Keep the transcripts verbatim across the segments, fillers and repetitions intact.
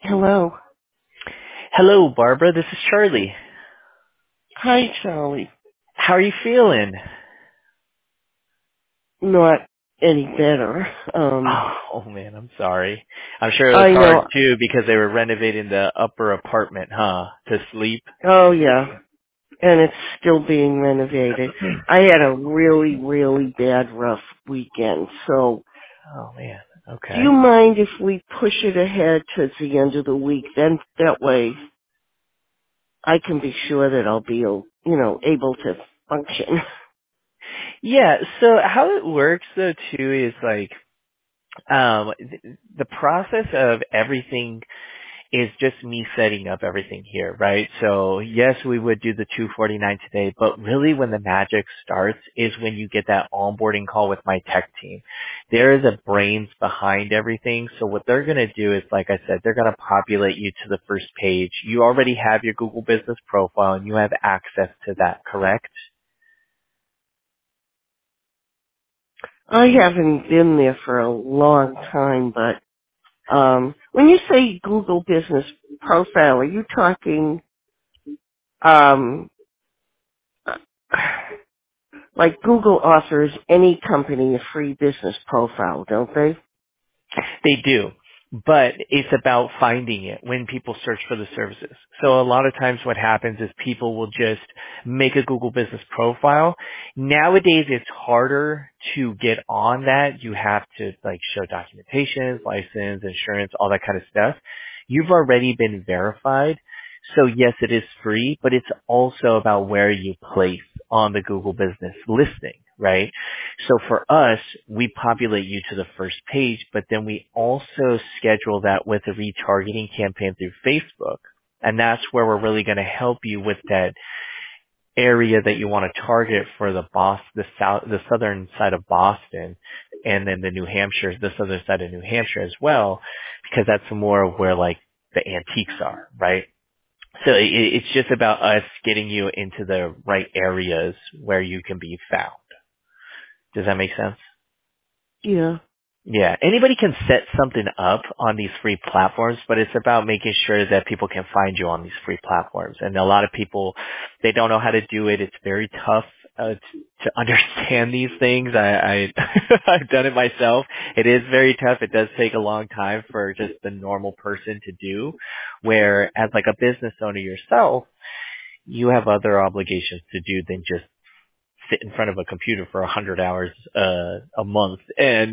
Hello. Hello, Barbara. This is Charlie. Hi, Charlie. How are you feeling? Not any better. Um, Oh man, I'm sorry. I'm sure it was I hard know. too because they were renovating the upper apartment, huh? To sleep. Oh, yeah. And it's still being renovated. I had a really, really bad, rough weekend. So, Oh man. do you Okay. mind if we push it ahead to the end of the week? Then that way I can be sure that I'll be, you know, able to function. Yeah. So how it works though too is like um th- the process of everything is just me setting up everything here, right? So yes, we would do the two forty-nine today, but really when the magic starts is when you get that onboarding call with my tech team. There is a brains behind everything. So what they're going to do is, like I said, they're going to populate you to the first page. You already have your Google Business profile and you have access to that, correct? I haven't been there for a long time, but um, when you say Google Business Profile, are you talking um, like Google offers any company a free business profile, don't they? They do, but it's about finding it when people search for the services. So a lot of times what happens is people will just make a Google business profile. Nowadays it's harder to get on that. You have to like show documentation, license, insurance, all that kind of stuff. You've already been verified. So yes, it is free, but it's also about where you place on the Google business listing, right? So for us, we populate you to the first page, but then we also schedule that with a retargeting campaign through Facebook. And that's where we're really going to help you with that area that you want to target for the Bos the south, the southern side of Boston, and then the New Hampshire, the southern side of New Hampshire as well, because that's more of where like the antiques are, right? So it, it's just about us getting you into the right areas where you can be found. Does that make sense? Yeah. Yeah, anybody can set something up on these free platforms, but it's about making sure that people can find you on these free platforms. And a lot of people, they don't know how to do it. It's very tough uh, to, to understand these things. I, I I've done it myself. It is very tough. It does take a long time for just the normal person to do. Where as like a business owner yourself, you have other obligations to do than just sit in front of a computer for a hundred hours uh, a month and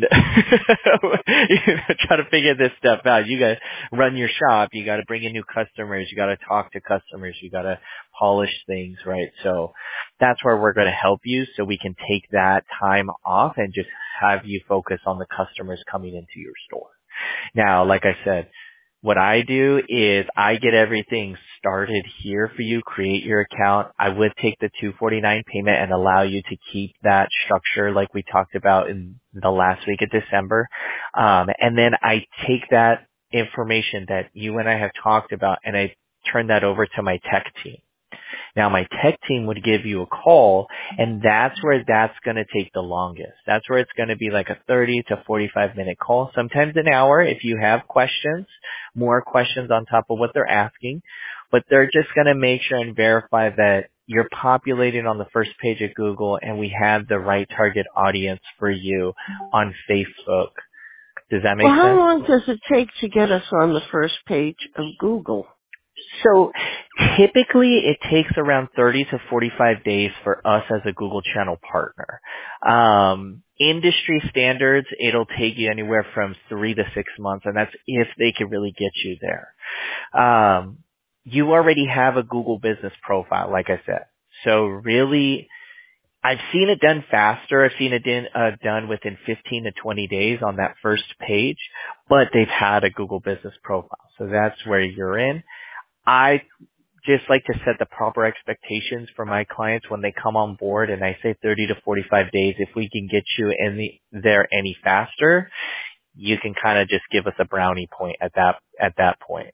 you know, try to figure this stuff out. You got to run your shop. You got to bring in new customers. You got to talk to customers. You got to polish things, right? So that's where we're going to help you, so we can take that time off and just have you focus on the customers coming into your store. Now, like I said, what I do is I get everything started here for you, create your account. I would take the two forty-nine payment and allow you to keep that structure like we talked about in the last week of December. Um, and then I take that information that you and I have talked about and I turn that over to my tech team. Now my tech team would give you a call, and that's where that's going to take the longest. That's where it's going to be like a thirty to forty-five minute call, sometimes an hour if you have questions, more questions on top of what they're asking. But they're just going to make sure and verify that you're populating on the first page of Google and we have the right target audience for you on Facebook. Does that Well, make how sense? long does it take to get us on the first page of Google? So typically it takes around thirty to forty-five days for us as a Google Channel partner. Um, industry standards, it'll take you anywhere from three to six months, and that's if they can really get you there. Um, you already have a Google business profile, like I said. So really, I've seen it done faster. I've seen it done, uh, done within fifteen to twenty days on that first page, but they've had a Google business profile. So that's where you're in. I just like to set the proper expectations for my clients when they come on board, and I say thirty to forty-five days. If we can get you in the, there any faster, you can kind of just give us a brownie point at that at that point.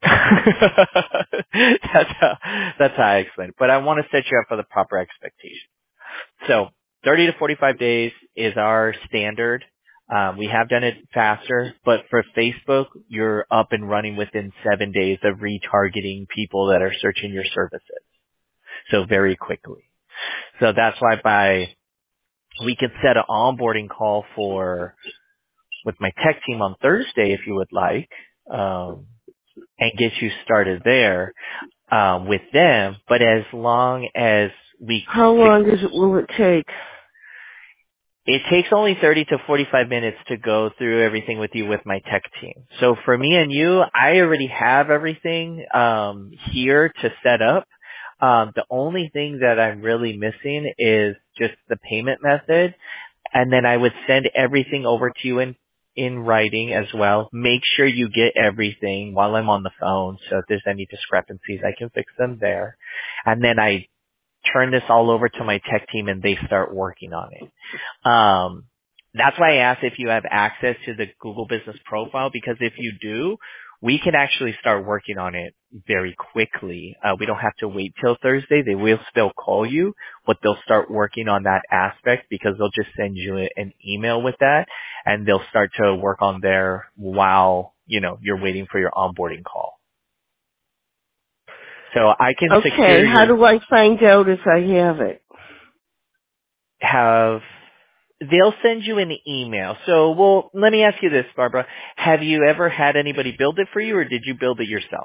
that's how that's how I explain it. But I want to set you up for the proper expectations. So thirty to forty-five days is our standard. Um, we have done it faster, but for Facebook, you're up and running within seven days of retargeting people that are searching your services. So very quickly. So that's why by we could set an onboarding call for with my tech team on Thursday if you would like, um, and get you started there um, with them. But as long as we How fix, long is it, will it take? it takes only thirty to forty-five minutes to go through everything with you with my tech team. So for me and you, I already have everything um, here to set up. Um, the only thing that I'm really missing is just the payment method. And then I would send everything over to you in, in writing as well. Make sure you get everything while I'm on the phone. So if there's any discrepancies, I can fix them there. And then I turn this all over to my tech team and they start working on it. Um, that's why I asked if you have access to the Google Business Profile, because if you do, we can actually start working on it very quickly. Uh, we don't have to wait till Thursday. They will still call you, but they'll start working on that aspect because they'll just send you a- an email with that, and they'll start to work on there while, you know, you're waiting for your onboarding call. So I can secure Okay, how your do I find out if I have it? have they'll send you an email. So, well, let me ask you this, Barbara. Have you ever had anybody build it for you, or did you build it yourself?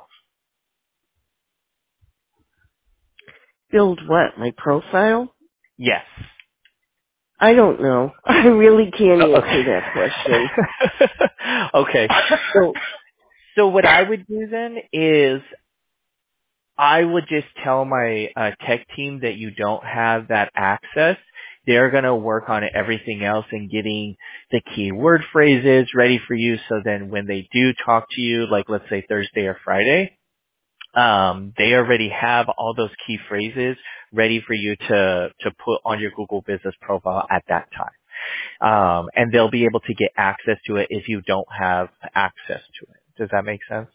Build what, my profile? Yes. I don't know. I really can't Oh, answer okay. that question. Okay. So, so what I would do then is I would just tell my uh, tech team that you don't have that access. They're going to work on everything else and getting the keyword phrases ready for you so then when they do talk to you, like let's say Thursday or Friday, um, they already have all those key phrases ready for you to, to put on your Google Business Profile at that time. Um, and they'll be able to get access to it if you don't have access to it. Does that make sense?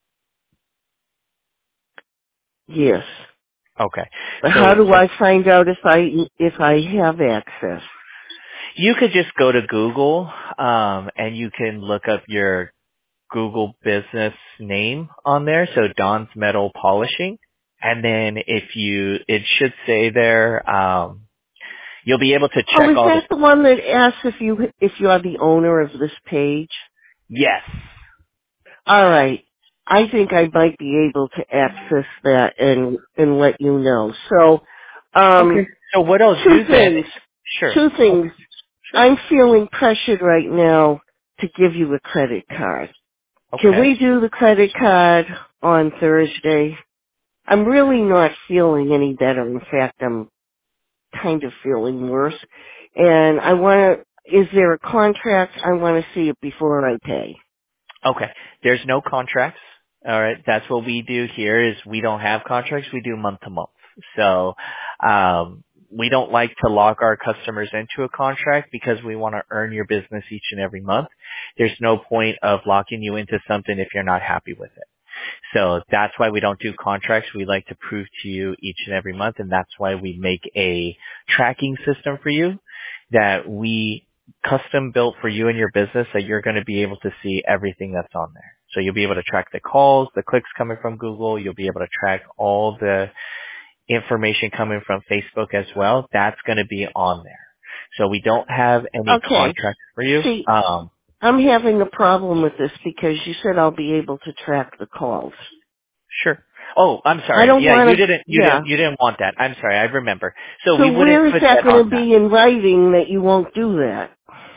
Yes. Okay. But how So do for I find out if I, if I have access? You could just go to Google, um, and you can look up your Google business name on there. So Don's Metal Polishing. And then if you, it should say there, um, you'll be able to Oh, check is all the, that the one that asks if you, if you are the owner of this page? yes. All right. I think I might be able to access that and and let you know. So, Okay. um, So what I'll two do then, things. sure. Two Oh, things. sure. I'm feeling pressured right now to give you a credit card. Can Okay. we do the credit card on Thursday? I'm really not feeling any better. In fact, I'm kind of feeling worse. And I want to, is there a contract? I want to see it before I pay. Okay. There's no contracts. All right. That's what we do here is we don't have contracts. We do month to month. So, um, we don't like to lock our customers into a contract because we want to earn your business each and every month. There's no point of locking you into something if you're not happy with it. So that's why we don't do contracts. We like to prove to you each and every month, and that's why we make a tracking system for you that we custom built for you and your business that you're going to be able to see everything that's on there. So you'll be able to track the calls, the clicks coming from Google. You'll be able to track all the information coming from Facebook as well. That's going to be on there. So we don't have any Okay. contracts for you. See, Um, I'm having a problem with this because you said I'll be able to track the calls. Sure. Oh, I'm I sorry. don't Yeah, you want to, didn't, you yeah. didn't, you didn't want that. I'm sorry. I remember. So So we wouldn't where is put that that going on to that. be in writing that you won't do that?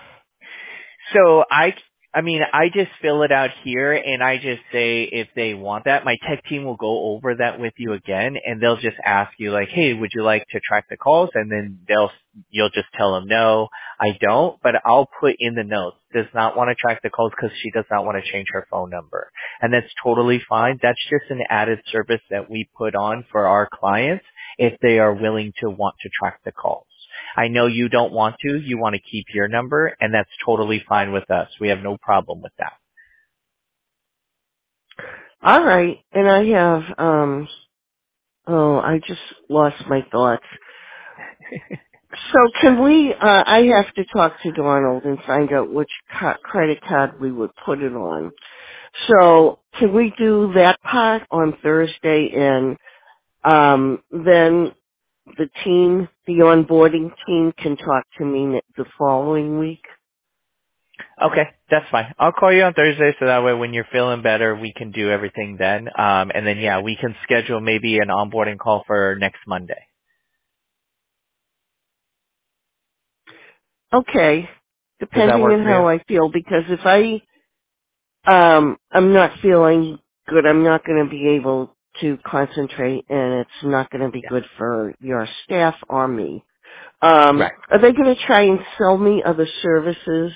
So I, I mean, I just fill it out here and I just say if they want that, my tech team will go over that with you again and they'll just ask you like, hey, would you like to track the calls? And then they'll, you'll just tell them no, I don't, but I'll put in the notes, does not want to track the calls because she does not want to change her phone number. And that's totally fine. That's just an added service that we put on for our clients if they are willing to want to track the calls. I know you don't want to. You want to keep your number, and that's totally fine with us. We have no problem with that. All right. And I have, um, oh, I just lost my thoughts. So can we, uh, I have to talk to Donald and find out which ca- credit card we would put it on. So can we do that part on Thursday and um, then the team, the onboarding team can talk to me ne- the following week? Okay, that's fine. I'll call you on Thursday so that way when you're feeling better, we can do everything then. Um, and then yeah, we can schedule maybe an onboarding call for next Monday. Okay, Does that depending work on for you? how I feel, because if I, um, I'm not feeling good, I'm not going to be able to concentrate, and it's not going to be good for your staff or me. Yeah. Um, Right. are they going to try and sell me other services?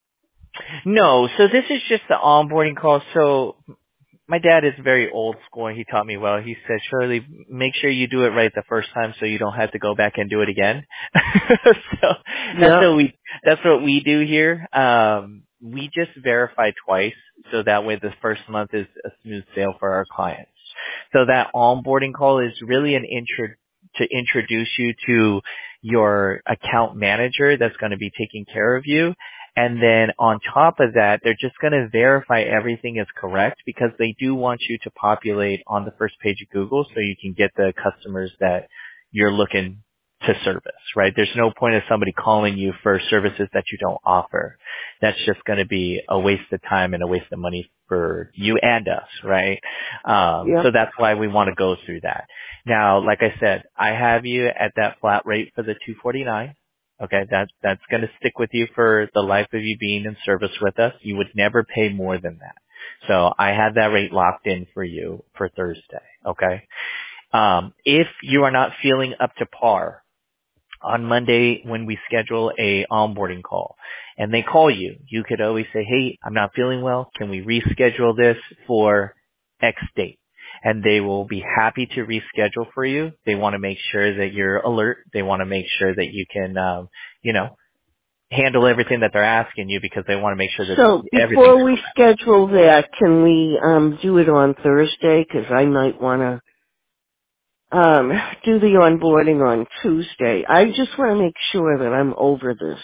No, so this is just the onboarding call. So my dad is very old school and he taught me well. He said, Shirley, make sure you do it right the first time so you don't have to go back and do it again. So that's Yep, what we that's what we do here. Um we just verify twice so that way the first month is a smooth sale for our clients. So that onboarding call is really an intro to introduce you to your account manager that's going to be taking care of you. And then on top of that, they're just going to verify everything is correct because they do want you to populate on the first page of Google so you can get the customers that you're looking to service, right? There's no point of somebody calling you for services that you don't offer. That's just going to be a waste of time and a waste of money for you and us, right? Um, yep. so that's why we want to go through that. Now, like I said, I have you at that flat rate for the two forty-nine. Okay, that that's going to stick with you for the life of you being in service with us. You would never pay more than that. So I had that rate locked in for you for Thursday. Okay. Um, if you are not feeling up to par on Monday when we schedule a onboarding call and they call you, you could always say, hey, I'm not feeling well. Can we reschedule this for X date? And they will be happy to reschedule for you. They want to make sure that you're alert. They want to make sure that you can, um, you know, handle everything that they're asking you because they want to make sure that So everything's before we correct. schedule that, can we um, do it on Thursday? Because I might want to um, do the onboarding on Tuesday. I just want to make sure that I'm over this.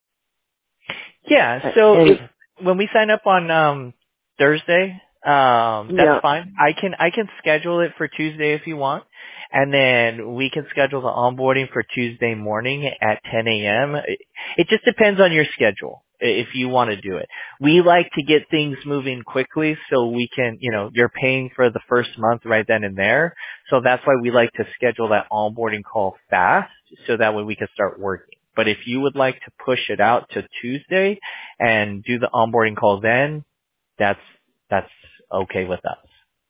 Yeah, Uh, so if And when we sign up on um Thursday, um that's yeah, fine. I can I can schedule it for Tuesday if you want. And then we can schedule the onboarding for Tuesday morning at ten a.m. It it just depends on your schedule i- if you want to do it. We like to get things moving quickly so we can, you know, you're paying for the first month right then and there. So that's why we like to schedule that onboarding call fast so that way we can start working. But if you would like to push it out to Tuesday and do the onboarding call then, that's that's okay with us.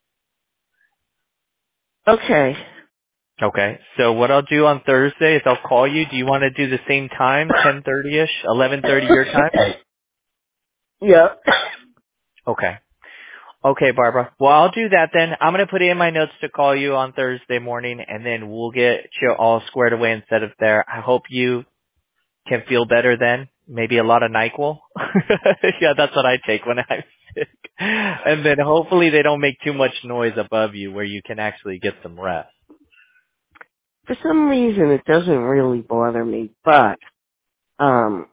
okay. Okay. So what I'll do on Thursday is I'll call you. Do you want to do the same time, ten thirty-ish, eleven thirty your time? Yeah. Okay. Okay, Barbara. Well, I'll do that then. I'm going to put it in my notes to call you on Thursday morning, and then we'll get you all squared away and set up there. I hope you can feel better then. Maybe a lot of NyQuil. Yeah, that's what I take when I'm sick. And then hopefully they don't make too much noise above you where you can actually get some rest. For some reason, it doesn't really bother me, but um,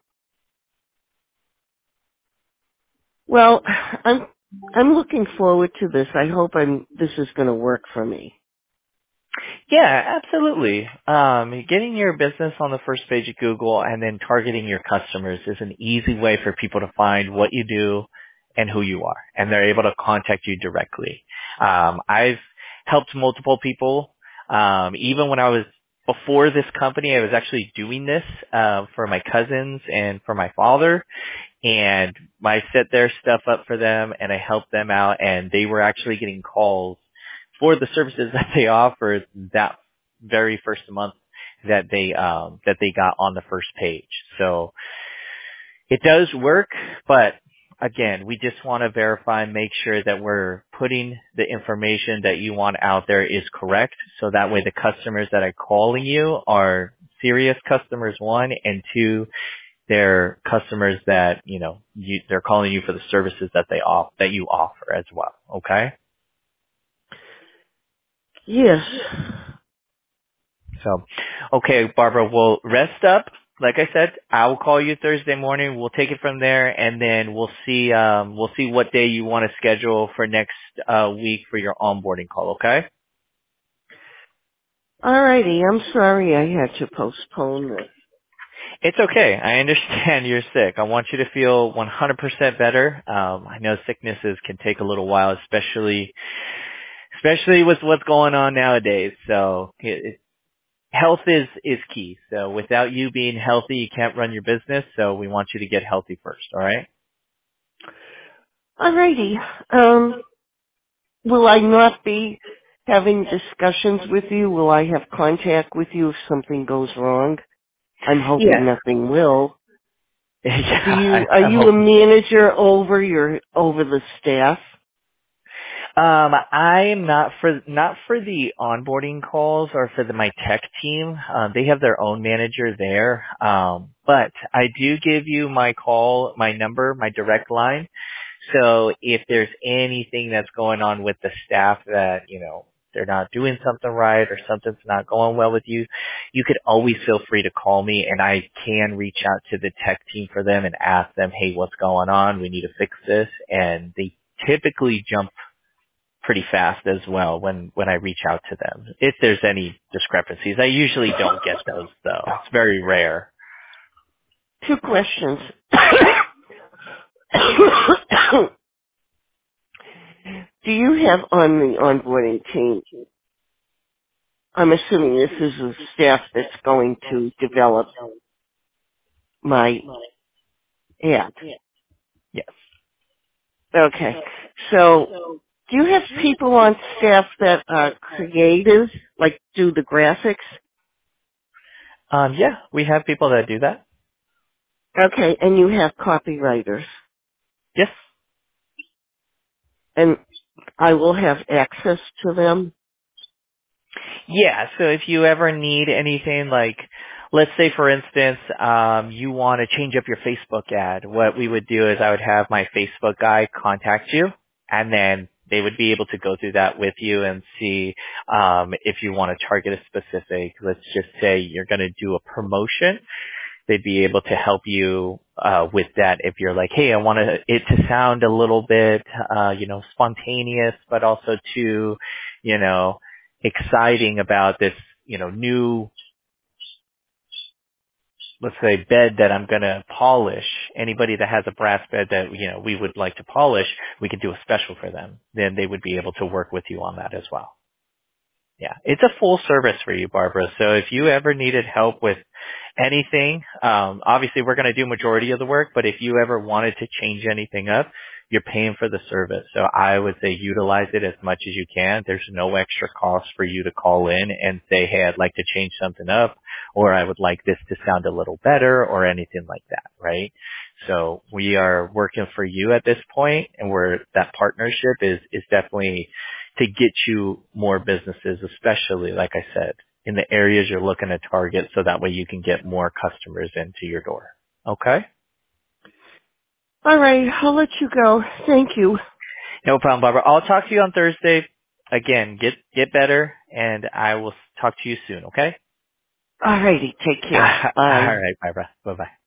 well, I'm I'm looking forward to this. I hope I'm this is going to work for me. Yeah, absolutely. Um, getting your business on the first page of Google and then targeting your customers is an easy way for people to find what you do and who you are, and they're able to contact you directly. Um, I've helped multiple people. Um, even when I was before this company, I was actually doing this uh, for my cousins and for my father, and I set their stuff up for them and I helped them out, and they were actually getting calls for the services that they offered that very first month that they um that they got on the first page. So it does work, but again, we just want to verify and make sure that we're putting the information that you want out there is correct, so that way the customers that are calling you are serious customers, one, and two, they're customers that, you know, you, they're calling you for the services that they off that you offer as well. Okay? Yes. So, okay, Barbara, we'll rest up. Like I said, I will call you Thursday morning. We'll take it from there, and then we'll see. Um, we'll see what day you want to schedule for next uh, week for your onboarding call. Okay? All righty. I'm sorry I had to postpone this. It's okay. I understand you're sick. I want you to feel one hundred percent better. Um, I know sicknesses can take a little while, especially especially with what's going on nowadays. So it, it, health is is key. So without you being healthy, you can't run your business. So we want you to get healthy first. All right? All righty. Um, will I not be having discussions with you? Will I have contact with you if something goes wrong? I'm hoping Yeah. nothing will. Do Yeah. you I, are I'm you a hoping. manager over your over the staff? Um, I am not for not for the onboarding calls or for the my tech team. Um, they have their own manager there. Um, but I do give you my call, my number, my direct line. So if there's anything that's going on with the staff that you know they're not doing something right or something's not going well with you, you could always feel free to call me, and I can reach out to the tech team for them and ask them, hey, what's going on? We need to fix this, and they typically jump pretty fast as well when when I reach out to them. If there's any discrepancies, I usually don't get those though. It's very rare. Two questions. Do you have on the onboarding team, I'm assuming this is a staff that's going to develop my app. Yes. Okay. So, do you have people on staff that are creative, like do the graphics? Um, yeah, we have people that do that. Okay, and you have copywriters. Yes. And I will have access to them? Yeah, so if you ever need anything like, let's say for instance, um, you want to change up your Facebook ad, what we would do is I would have my Facebook guy contact you, and then they would be able to go through that with you and see um, if you want to target a specific, let's just say you're going to do a promotion. They'd be able to help you uh, with that if you're like, hey, I want to, it to sound a little bit, uh, you know, spontaneous, but also too, you know, exciting about this, you know, new, let's say, bed that I'm going to polish. Anybody that has a brass bed that, you know, we would like to polish, we could do a special for them. Then they would be able to work with you on that as well. Yeah, it's a full service for you, Barbara. So if you ever needed help with anything, um, obviously we're going to do majority of the work, but if you ever wanted to change anything up, you're paying for the service. So I would say utilize it as much as you can. There's no extra cost for you to call in and say, hey, I'd like to change something up, or I would like this to sound a little better, or anything like that, right? So we are working for you at this point, and we're, that partnership is, is definitely to get you more businesses, especially, like I said, in the areas you're looking to target, so that way you can get more customers into your door. Okay? All right, I'll let you go. Thank you. No problem, Barbara. I'll talk to you on Thursday. Again, get get better, and I will talk to you soon, okay? All righty, take All care. Bye. right, Barbara. Bye-bye.